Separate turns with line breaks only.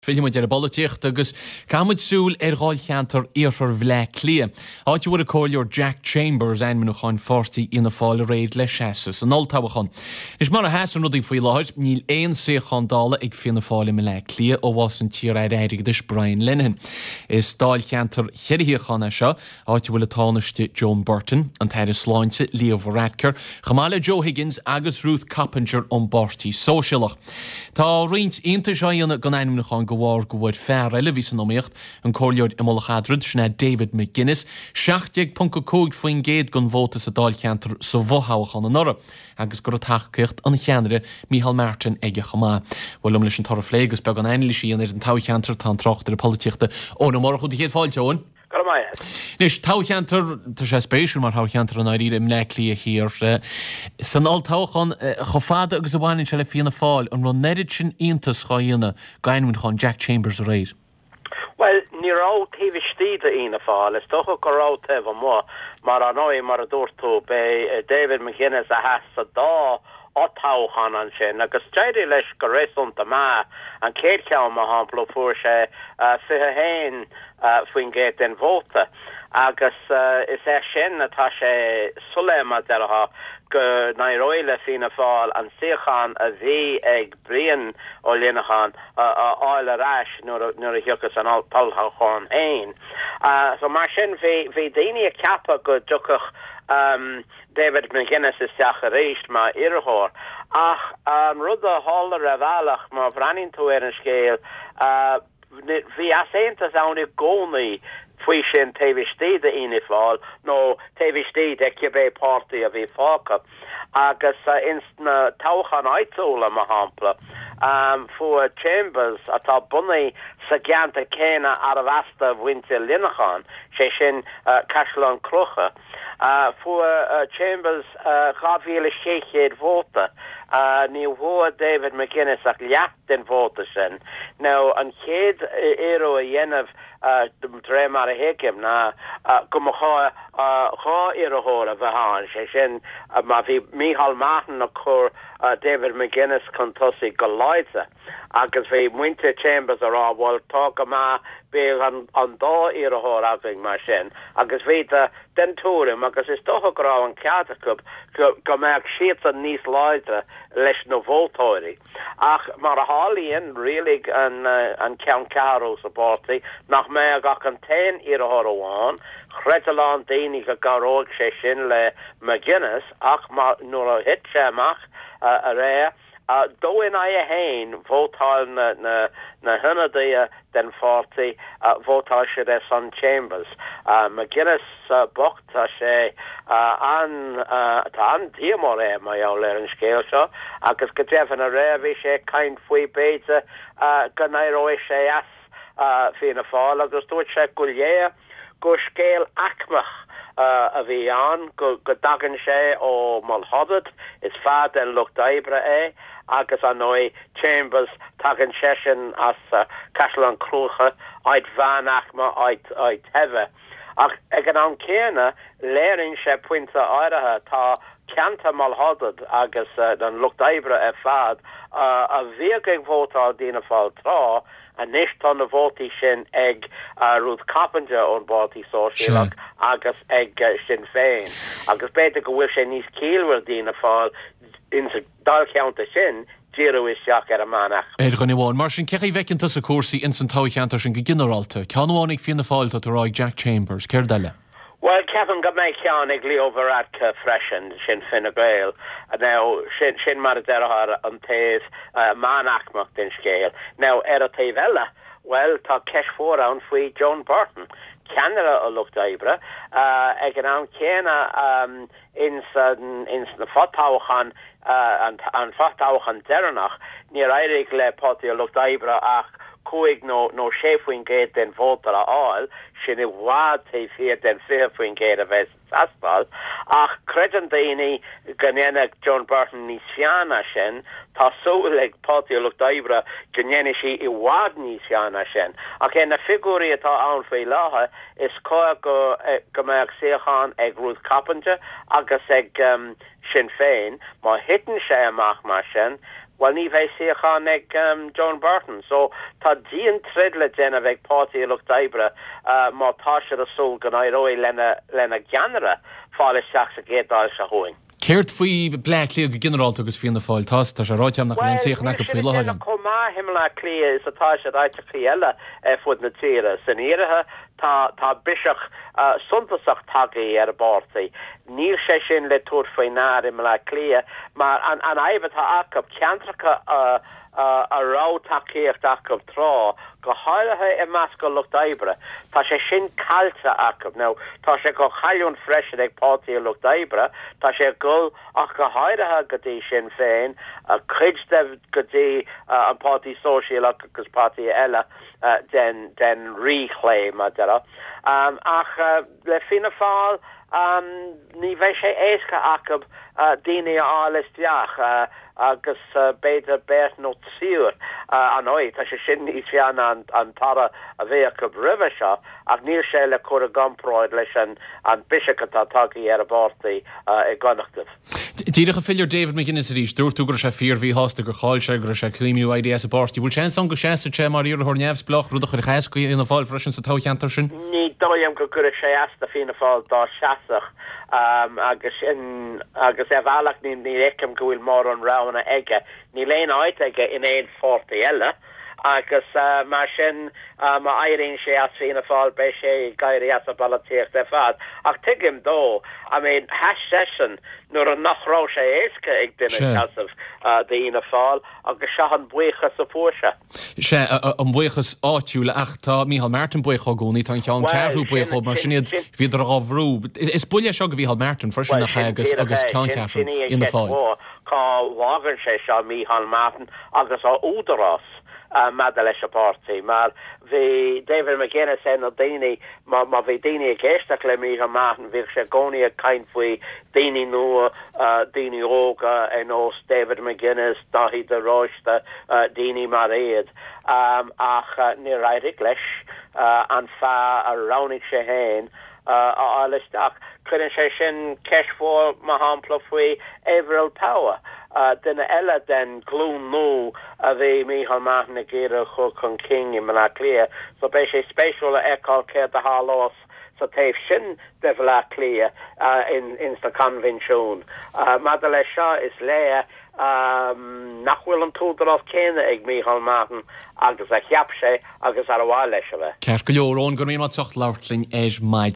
Film de boltíocht agus camid súl gáil cheantar iarthar bhlé clia. Áit bhfuil a cóir Jack Chambers ein minuáin 40 ina fáil réad le seaas an oltábachan. Is mar a heasar nudí faoi láid, níl éon séchan dála ag fianna fáil me le clia ó bhás an tíráid éigeis Brian Linehan. Is dáil cheantar cheirithíochan seo, áit bhfuil a tánaiste John Burton, an teir sláinte Leo Varadkar, chamáile Joe Higgins agus Ruth Coppinger an bortí sóisialach. Tá riint ionta seoíonna gan ein minuáin gohar gohfuid fear eile ví san nóíocht an cóirleoid i Mollachadrid sna David McGuinness, 70.2 faoin géad gon bhótas a dáil cheantar sa bhóthhabhachan an nora, agus gur a tachaíocht an cheanre Micheál Martin ige chamá. Bhfuil leis an tarra phlégus beag an einlí síon ar an tácheantar tá trochtar a políochta ó na mar chud chéad fáilte ón. Nis tácheantar tá sé spéisiú mar tácheantar an áíre im leclí a hir. San áltáchan chofáda agus a bhhainn se le fianna fáil an ron neirid sin iontas chaíonna gaiinmún chun Jack Chambers a réir.
Well, ní rá tíhí stíide ína fáil, is tócha go rá teh mó mar an óí mar a dúirtú be David McGuinness a heas a dá átáchan an sin, agus teidir leis go réúnta má an céad ceam a hápla fuair sé fithe héin faoin géad den bhóta. Agus is sin atá sé suléma deartha go na roiile fina fáil an siochan a bhí ag brian ó linachan áil aráis nuair a hiocas an talthachán hain. So mar sin bhí daoine a ceapa go dúchach David McGuinness is teach a réist má iarthóir. Ach rud a hála a bhealach má bhranin tú ar an scéal bhí aséntas anna gcónaí faoi sin taobh stíide ina fáil nó taobh stíide ag cibé pártaí a bhí fáca. Agus na táchan áitóla má hampla fu Chambers atá bunaí sa geanta céna ar a bhasta bhainte linachan sé sin Cashlan Crucha. Fu Chambers chavíle séchéad vóta ní bhua David McGuinness ach leacht den vóta sin. Now an chéad éiro a dhéanamh dré mar a héicim na go chá iarthóir a bheitháin sé sin má bhí Micheál Martin a chur David McGuinness chun tosaí go láidsa agus bhí muinte Chambers a rá bhil tá go má bé an dá iarthóir a bhíh mar sin agus bhí den túrim agus is tócha go rá an ceatacub go meach siad an níos láidre leis nó bhótáirí. Ach mar a hálíonn rilig an cean caró sa pártaí nach mé gach an 10 iarthóir amháin, chreideán daoine go garóg sé sin le McGuinness ach mar nuair a hit sé amach a ré dóin a hain vótáil na hunadaí den 40 vótáil sé de Son Chambers. McGuinness bochta sé an tíomór má jau le an scéil seo agus go defan a ré bhí sé caint faoi béide go nairói sé as fina fáil agus dúirt sé go léir go scéil acmach a bhí an go dagan sé ó Malhadad is fad den lucht daibre agus an nói Chambers tagan sesin as Cashlan Crucha ait bhanachma ait hefe. Ach ag an céna léirinn sé puinte áirithe tá ceanta Malhadad agus den lucht daibre fad a bhíag ag vótáil dína fáil trá a níos tá na bhótaí sin ag Ruth Coppinger ón bátaí sóisialach agus ag Sinn Féin. Agus beidir go bhfuil sé níos cíalhar dína fáil insa dalceanta sin díú is seach ar a manach.
Éidir gan bháin mar sin cechaí bhecinn sa cuasaí in san tácheantar sin go generalta. Ceanháin ag fianna fáil tá ráid Jack Chambers, céir deile?
Well, Kevin got my cean ag Leo Varadkar freisin sin Fine Gael. Now, sin mar a derahar an taes manachmach den scéil. Now, a taivella, well, tá ceis fórán faoi John Burton. Canada a lucht daibre, ag an céna ins na fatáchan an fatáchan deranach, ní airig le potí a lucht daibre ach coig no séfuin géad den vótar a áil, sin I bhád taí fiad den fifuin géad a bheits aspal, ach credan daoine gannénach John Burton níos fianna sin, tá súleg potí a lucht daibre gannéine si I bhád níos fianna sin. Ach na figúrí atá ann faoi látha is cóa go meach séchan ag Ruth Coppinger agus ag Sinn Féin, má hitan sé amach mar sin, well ní bheith siochan ag John Burton, so tá díon tridle déna bheith pátí lucht daibre má tá se a súl gan airói lena ganara fáile seach a gédal se hoing.
Ceirt faoi blacklí go general agus fion na fáil tá se ráiteam nach leon séach nach go faoi láthir.
Comá himla clia is atá se ráite chéile fud na tíre san éirithe tá bisach suntasach tagaí ar a bártaí. Níl sé sin le túr faoin ná himla clia, mar an aivetá acab ceantracha a rátaíocht acab trá go háirithe meas go lucht daibre, tá sé sin calta acab. Now tá sé go chaún freisin ag pátí lucht daibre, tá sé gul ach go háirithe go dtí sin féin a chuid go dtí an pátí sóisial agus pátí eile den ríchléim a dera. Ach le fina fáil ní bheith sé éasca acab daoine álisteach agus beidir bert nó tíúr an oid, tá sé sin níos fian an tara a bheith go rive seo, ach níl sé le cur a gampráid leis an bisicha tá tagaí ar a bártaí i gannachtaibh.
Díadach a filiir David McGuinness a rís, dúirtú gur sé fíorhí hásta gur cháil sé gur sé clíimiú IDS a bártaí. Bhfuil sé san go séasta sé mar íor thorneamhs bloch rudach chuir chaiscaí ina fáil freisin sa tácheantar sin?
Ní dóim go gur sé asta fina fáil dá seaasach agus bhealach ní éicem go bhfuil mór an rána aige. Ní léon áit aige in éon fórta eile, agus mar sin má éiríonn sé as fina fáil be sé gaiirí as a ballatíocht de fad. Ach tuigim dó, hash session nuair an nachrá sé éasca ag duine casamh daoine fáil agus se an buchas sa póise.
Sé an buchas áitiúla ach tá Mícheál Martin buchá gúnaí tá ceann cearú buchá mar sin iad viidir á bhrú. Is buile seo go Mícheál Martin freisin nach agus ceann cearú ina fáil.
Cá bhágann sé seo Mícheál Martin agus á údarás mad leis a pártaí, mar bhí David McGuinness en daoine má bhí daoine a géisteach le Mícheál Martin bhí sé gcónaí a caint faoi daoine nua daoine óga os David McGuinness, Daithí de Roiste, daoine mar iad ach ní raidig leis an fear a ránigh sé héin álisteach chuann sé sin ceisfór má hampla faoi Avril Power. Duna eile den glún nó a bhí Mícheál Martin a géire chu chun King i mna clia, so bei sé spéisiúla eáil céir a hálós sa taobh sin de bhla clia in sa convention. Mad le seo is léa nachhfuil an túdarás céine ag Mícheál Martin agus a cheap sé agus ar a bháil leis a bheith.
Ceir go leor ón gur mí má tucht láirtlín éis maid.